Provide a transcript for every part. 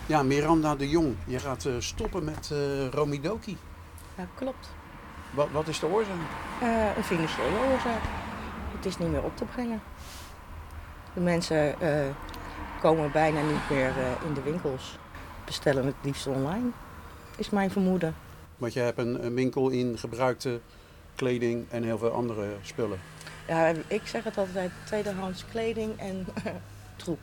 Ja, Miranda de Jong, je gaat stoppen met Romidoki. Ja, klopt. Wat is de oorzaak? Een financiële oorzaak. Het is niet meer op te brengen. De mensen komen bijna niet meer in de winkels. Bestellen het liefst online, is mijn vermoeden. Want je hebt een winkel in gebruikte kleding en heel veel andere spullen. Ja, ik zeg het altijd, tweedehands kleding en troep.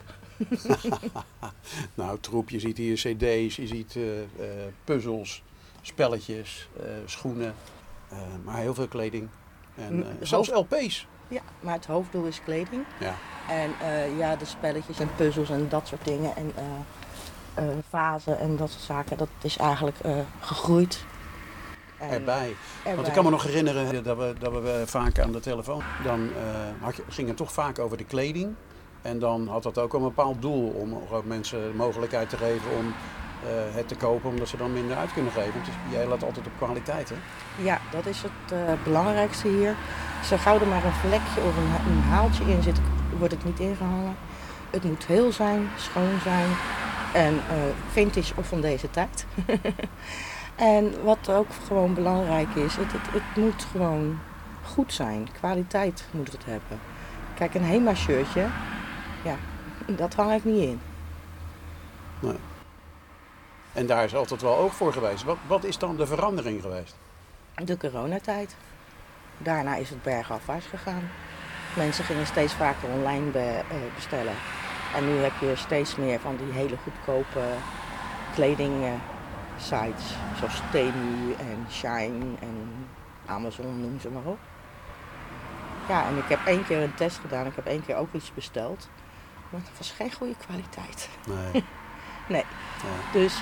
Nou, troep, je ziet hier cd's, je ziet puzzels, spelletjes, schoenen, maar heel veel kleding. En zelfs LP's. Ja, maar het hoofddoel is kleding. Ja. En de spelletjes en puzzels en dat soort dingen en vazen en dat soort zaken, dat is eigenlijk gegroeid. Erbij. Want ik kan me nog herinneren dat we vaak aan de telefoon, dan ging het toch vaak over de kleding. En dan had dat ook een bepaald doel om ook mensen de mogelijkheid te geven om het te kopen, omdat ze dan minder uit kunnen geven. Dus jij let altijd op kwaliteit, hè? Ja, dat is het belangrijkste hier. Zo gauw er maar een vlekje of een haaltje in zit, wordt het niet ingehangen. Het moet heel zijn, schoon zijn en vintage of van deze tijd. En wat ook gewoon belangrijk is, het moet gewoon goed zijn. Kwaliteit moet het hebben. Kijk, een Hema shirtje, ja, dat hang ik niet in. Nee. En daar is altijd wel oog voor geweest. Wat is dan de verandering geweest? De coronatijd. Daarna is het bergafwaarts gegaan. Mensen gingen steeds vaker online bestellen. En nu heb je steeds meer van die hele goedkope kleding sites. Zoals Temu en Shine en Amazon, noem ze maar op. Ja, en ik heb 1 keer een test gedaan. Ik heb 1 keer ook iets besteld. Maar het was geen goede kwaliteit. Nee. Nee. Ja. Dus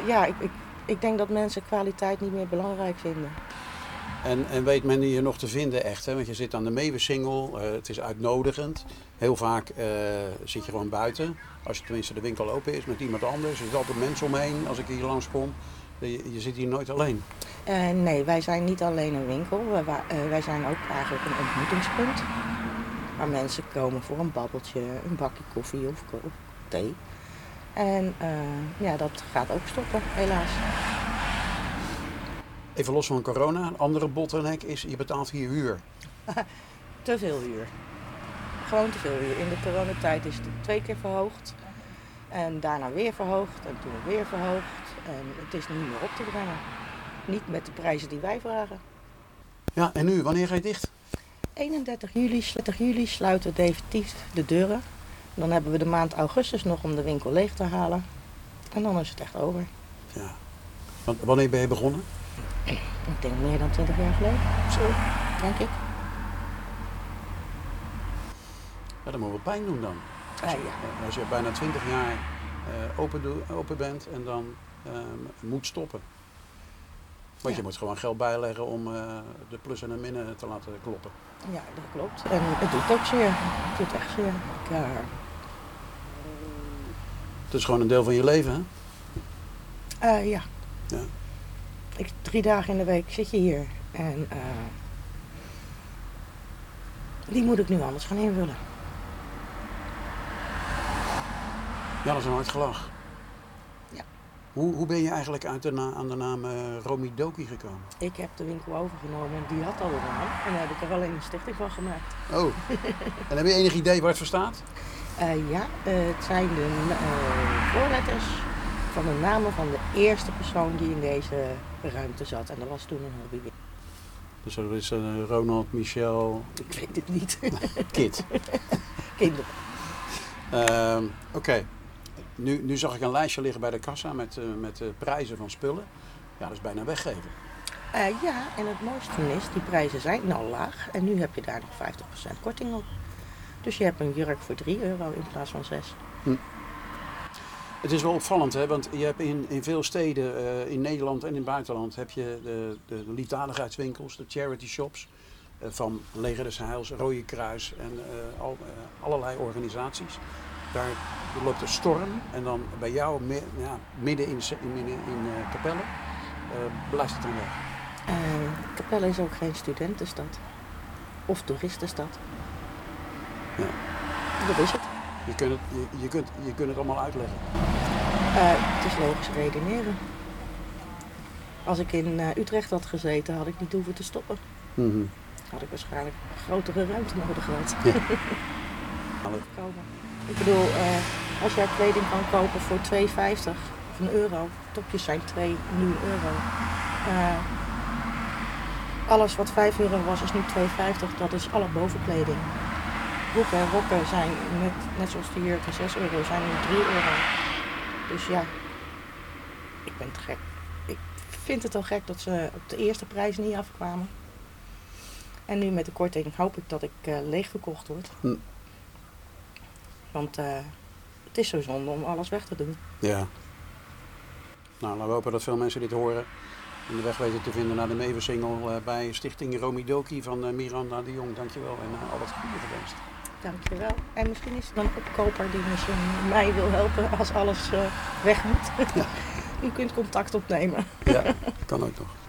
ik denk dat mensen kwaliteit niet meer belangrijk vinden. En weet men hier nog te vinden echt, hè? Want je zit aan de Meeuwensingel, het is uitnodigend. Heel vaak zit je gewoon buiten, als je tenminste de winkel open is met iemand anders. Er zitten altijd mensen omheen als ik hier langskom. Je zit hier nooit alleen. Nee, wij zijn niet alleen een winkel. Wij zijn ook eigenlijk een ontmoetingspunt. Waar mensen komen voor een babbeltje, een bakje koffie of thee. En dat gaat ook stoppen, helaas. Even los van corona, een andere bottleneck is, je betaalt hier huur. Te veel huur. Gewoon te veel huur. In de coronatijd is het 2 keer verhoogd. En daarna weer verhoogd. En toen weer verhoogd. En het is niet meer op te brengen. Niet met de prijzen die wij vragen. Ja, en nu? Wanneer ga je dicht? 31 juli sluiten definitief de deuren. Dan hebben we de maand augustus nog om de winkel leeg te halen. En dan is het echt over. Ja. Want wanneer ben je begonnen? Ik denk meer dan 20 jaar geleden. Zo, denk ik. Ja, dat moet wel pijn doen dan. Als je bijna 20 jaar open bent en dan moet stoppen. Want je moet gewoon geld bijleggen om de plus en de minnen te laten kloppen. Ja, dat klopt. En het doet ook zeer. Het doet echt zeer. Het is gewoon een deel van je leven, hè? Ja. 3 dagen in de week zit je hier. En die moet ik nu anders gaan invullen. Ja, dat is een hard gelach. Ja. Hoe ben je eigenlijk aan de naam Romidoki gekomen? Ik heb de winkel overgenomen, die had al een naam. En daar heb ik er alleen een stichting van gemaakt. Oh, en heb je enig idee waar het voor staat? Het zijn de voorletters van de namen van de eerste persoon die in deze ruimte zat. En dat was toen een hobby. Dus dat is Ronald, Michel... Ik weet het niet. Kit. Kinderen. Oké. Nu zag ik een lijstje liggen bij de kassa met prijzen van spullen. Ja, dat is bijna weggeven. En het mooiste is, die prijzen zijn al laag. En nu heb je daar nog 50% korting op. Dus je hebt een jurk voor €3 in plaats van 6. Het is wel opvallend, hè? Want je hebt in veel steden in Nederland en in het buitenland heb je de liefdadigheidswinkels, de charity shops van Leger des Heils, Rode Kruis en allerlei organisaties. Daar loopt een storm en dan bij jou midden in Capelle blijft het dan weg. Capelle is ook geen studentenstad of toeristenstad. Ja. Dat is het. Je kunt het allemaal uitleggen. Het is logisch redeneren. Als ik in Utrecht had gezeten, had ik niet hoeven te stoppen. Mhm. Had ik waarschijnlijk grotere ruimte nodig gehad. Ja. Ik bedoel, als jij kleding kan kopen voor 2,50 of €1, topjes zijn 2, nu €1. Alles wat €5 was, is nu 2,50. Dat is alle bovenkleding. Broeken en rokken zijn, net zoals de jurken, €6, zijn nu €3. Dus ja, ik ben te gek. Ik vind het al gek dat ze op de eerste prijs niet afkwamen. En nu met de korting hoop ik dat ik leegverkocht word. Want het is zo zonde om alles weg te doen. Ja. Nou, laten we hopen dat veel mensen dit horen. En de weg weten te vinden naar de Meeuwensingel bij Stichting Romidoki van Miranda de Jong. Dankjewel en al het goede gewenst. Dankjewel. En misschien is er een opkoper die misschien mij wil helpen als alles weg moet. Ja. U kunt contact opnemen. Ja, kan ook nog.